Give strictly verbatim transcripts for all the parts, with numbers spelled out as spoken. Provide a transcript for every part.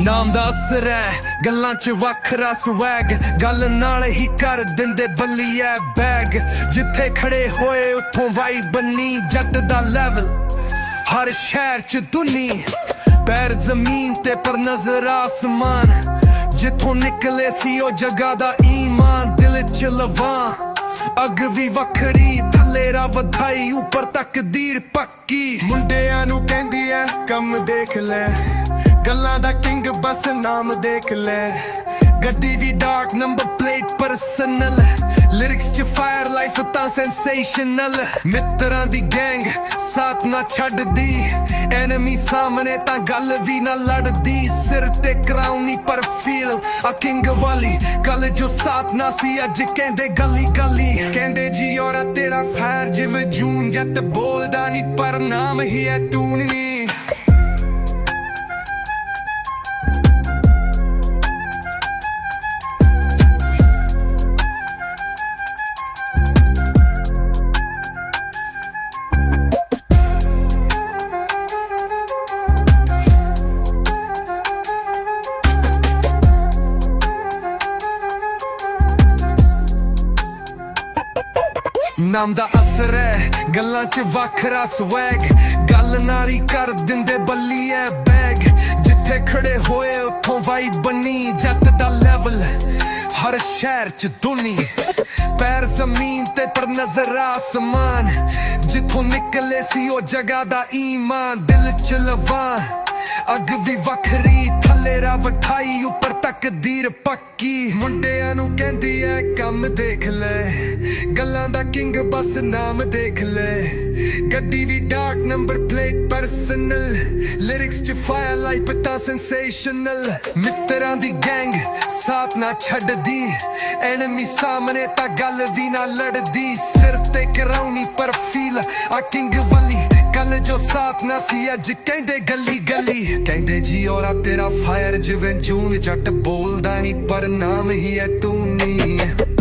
ਨਾਮ ਦਾ ਅਸਰ ਹੈ ਗੱਲਾਂ ਚ ਵੱਖਰਾ ਸਵੈਗ, ਗੱਲ ਨਾਲ ਹੀ ਕਰ ਦਿੰਦੇ ਬੱਲੀਐ ਬੈਗ। ਜਿੱਥੇ ਖੜੇ ਹੋਏ ਉੱਥੋਂ ਵਾਈ ਬੰਨੀ, ਜੱਟ ਦਾ ਲੈਵਲ ਹਰ ਸ਼ਹਿਰ ਚ ਦੁਨੀ। ਪੈਰ ਜ਼ਮੀਨ ਤੇ ਪਰ ਨਜ਼ਰ ਆਸਮਾਨ, ਜਿੱਥੋਂ ਨਿਕਲੇ ਸੀ ਉਹ ਜਗ੍ਹਾ ਦਾ ਈਮਾਨ। ਦਿਲ ਚ ਲਵਾਂ ਅੱਗ ਵੀ ਵੱਖਰੀ, ਥੱਲੇ ਰਾ ਵਧਾਈ ਉੱਪਰ ਤਕਦੀਰ ਪੱਕੀ। ਮੁੰਡਿਆਂ ਨੂੰ ਕਹਿੰਦੀ ਐ ਕੰਮ ਦੇਖ ਲੈ, ਗੱਲਾਂ ਦਾ ਕਿੰਗ ਬਸ ਨਾਮ ਦੇਖ ਲੈ। ਗੱਡੀ ਵੀ dark number plate personal, lyrics ਚ ਫਾਇਰ ਲਾਈਫ ਤਾਂ ਸੈਂਸੇਸ਼ਨਲ। ਮਿੱਤਰਾਂ ਦੀ ਗੈਂਗ ਸਾਥ ਨਾ ਛੱਡਦੀ, ਐਨਮੀ ਸਾਹਮਣੇ ਤਾਂ ਗੱਲ ਵੀ ਨਾ ਲੜਦੀ। ਸਿਰ ਤੇ ਕਰਾਉਨ ਨੀ ਪਰ ਫੀਲ ਆ ਕਿੰਗ ਵਾਲੀ, ਕੱਲ ਜੋ ਸਾਥ ਨਾ ਸੀ ਅੱਜ ਕਹਿੰਦੇ ਗਲੀ ਗਲੀ। ਕਹਿੰਦੇ ਜੀ ਔਰਾ ਤੇਰਾ ਫਾਇਰ ਜਿਵੇਂ ਜੂਨ, ਜੱਟ ਬੋਲਦਾ ਨੀ ਪਰ ਨਾਮ ਹੀ ਐ ਤੂੰ ਨੀ। ਨਾਮ ਦਾ ਅਸਰ ਹੈ ਗੱਲਾਂ ਚ ਵੱਖਰਾ ਸਵੈਗ, ਗੱਲ ਨਾਲ ਹੀ ਕਰ ਦਿੰਦੇ ਬੱਲੀਐ ਬੈਗ। ਜਿੱਥੇ ਖੜੇ ਹੋਏ ਉੱਥੋਂ ਵਾਈ ਬੰਨੀ, ਜੱਟ ਦਾ ਲੈਵਲ ਹਰ ਸ਼ਹਿਰ ਚ ਦੁਨੀ। ਪੈਰ ਜ਼ਮੀਨ ਤੇ ਪਰ ਨਜ਼ਰ ਆਸਮਾਨ, ਜਿੱਥੋਂ ਨਿਕਲੇ ਸੀ ਉਹ ਜਗ੍ਹਾ ਦਾ ਈਮਾਨ। ਦਿਲ ਚ ਲਵਾਂ ਅੱਗ ਵੀ ਵੱਖਰੀ, ਥੱਲੇ ਰਾ ਵਠਾਈ ਉੱਪਰ ਤਕਦੀਰ ਪੱਕੀ। ਮੁੰਡਿਆਂ ਨੂੰ ਕਹਿੰਦੀ ਐ ਕੰਮ ਦੇਖ ਲੈ, ਗੱਲਾਂ ਦਾ ਕਿੰਗ ਬਸ ਨਾਮ ਦੇਖ ਲੈ। ਗੱਡੀ ਵੀ dark number plate personal, lyrics ਚ ਫਾਇਰ ਲਾਈਫ ਤਾਂ ਸੈਂਸੇਸ਼ਨਲ। ਮਿੱਤਰਾਂ ਦੀ ਗੈਂਗ ਸਾਥ ਨਾ ਛੱਡਦੀ, ਐਨਮੀ ਸਾਹਮਣੇ ਤਾਂ ਗੱਲ ਵੀ ਨਾ ਲੜਦੀ। ਸਿਰ ਤੇ ਕਰਾਉਣੀ ਪਰ ਫੀਲ ਆ ਕਿੰਗ ਵਾਲੀ, ਕੱਲ ਜੋ ਸਾਥ ਨਾ ਸੀ ਅੱਜ ਕਹਿੰਦੇ ਗਲੀ ਗਲੀ। ਕਹਿੰਦੇ ਜੀ ਔਰਾ ਤੇਰਾ ਫਾਇਰ ਜਿਵੇਂ ਜੂਨ, ਜੱਟ ਬੋਲਦਾ ਨੀ ਪਰ ਨਾਮ ਹੀ ਐ ਤੂੰ ਨੀ।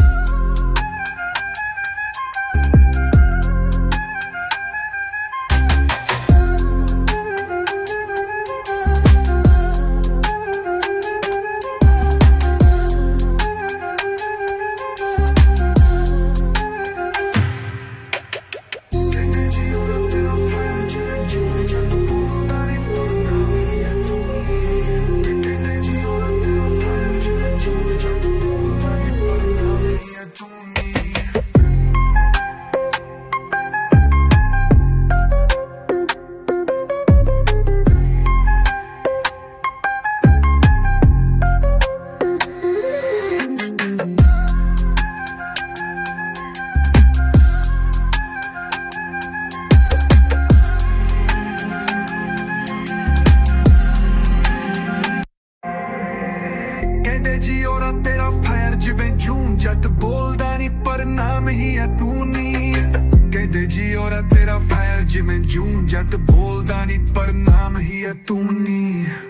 ਕਹਿੰਦੇ ਜੀ ਔਰਾ ਤੇਰਾ ਫਾਇਰ ਜਿਵੇਂ ਜੂਨ, ਜੱਟ ਬੋਲਦਾ ਨੀ ਪਰ ਨਾਮ ਹੀ ਐ ਤੂੰ ਨੀ। ਕਹਿੰਦੇ ਜੀ ਔਰਾ ਤੇਰਾ ਫਾਇਰ ਜਿਵੇਂ ਜੂਨ, ਜੱਟ ਬੋਲਦਾ ਨੀ ਪਰ ਨਾਮ ਹੀ ਐ ਤੂੰ ਨੀ।